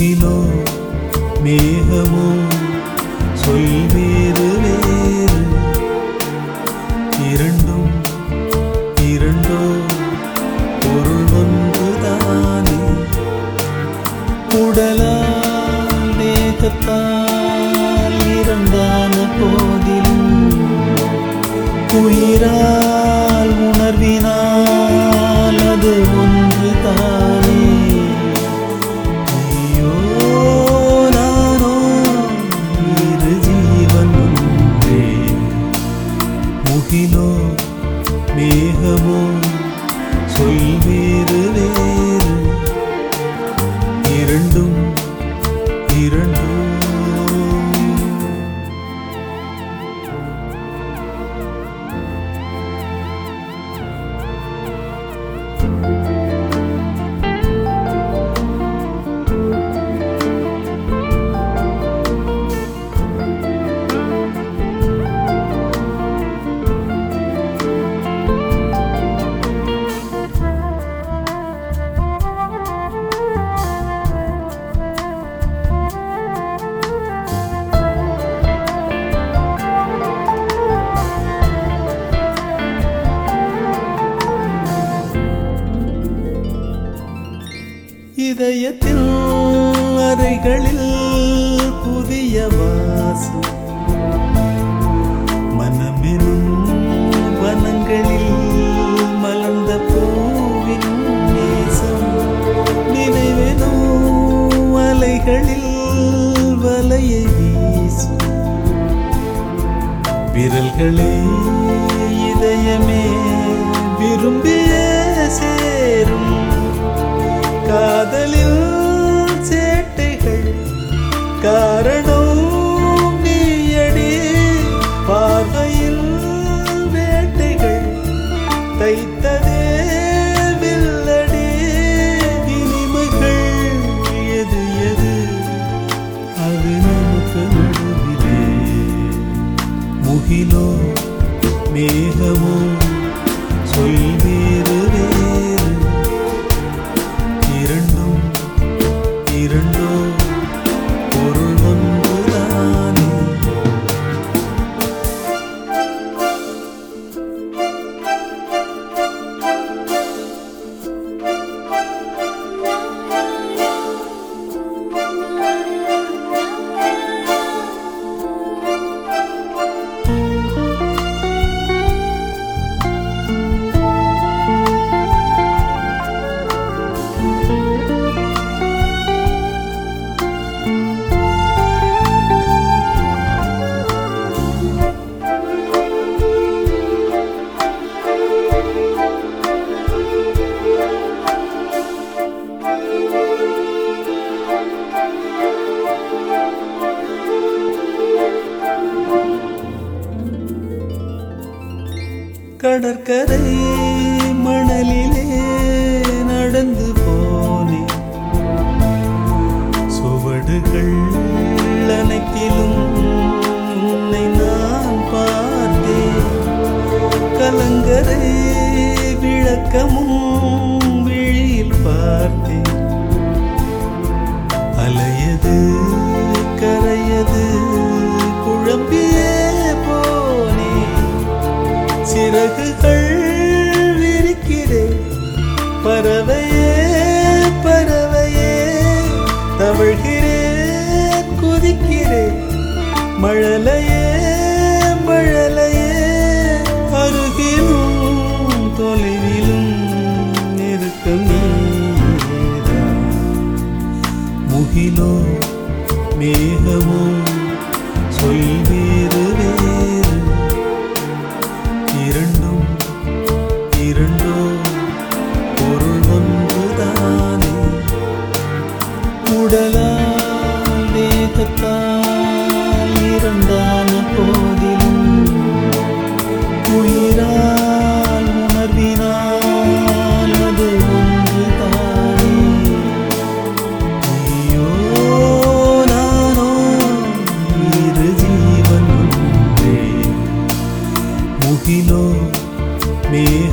முகிலோ மேகமோ சொல் வேறு வேறு, இரண்டும் இரண்டோ பொருள் ஒன்றுதானே. உடலால் தேகத்தால் இரண்டான போதிலும் உயிரால் உணர்வினால் அது ஒன்றுதானே. ஐயோ நானோ இரு ஜீவன் ஒன்றே. முகிலோ மேகமோ சொல் வேறு வேறு, இரண்டும் இரண்டோ. இதயத்தில் அறைகளில் புதிய வாசம், மனமெனும் வனங்களில் மலர்ந்த பூவின் நேசம், நினைவெனும் அலைகளில் வலையை வீசும் விரல்களே இதயமே விரும்பிய சேரும். காதலில் சேட்டைகள் காரணம் நீயடி, பார்வையில் வேட்டைகள் தைத்ததே வில்லடி. இனிமைகள் எது எது அது நமக்கு நடுவிலே. முகிலோ மேகமோ சொல் வேறு வேறு, இரண்டும் இரண்டோ பொருள் ஒன்றுதானே. கடற்கரை மணலிலே நடந்து போனே, சுவடுகள் அனைத்திலும் உன்னை நான் பார்த்தேன். கலங்கரை விளக்கமும் விழியில் பார்த்தேன். அலையது கரையது குழம்பியே போனே. சிறகுகள் விரிக்கிறேன் பறவையே பறவையே, தவழ்கிறேன் குதிக்கிறேன் மழலையே மழலையே. அருகிலும் தொலைவிலும் நெருக்கம் நீதான். முகிலோ மேகமோ சொல் வேறு வேறு, இரண்டும் இரண்டோ பொருள் ஒன்றுதானே. உடலால் தேகத்தால் இரண்டான போதிலும் உயிரால் உணர்வினால் அது ஒன்றுதானே. ஐயோ நானோ இரு ஜீவன் ஒன்றே. முகிலோ மே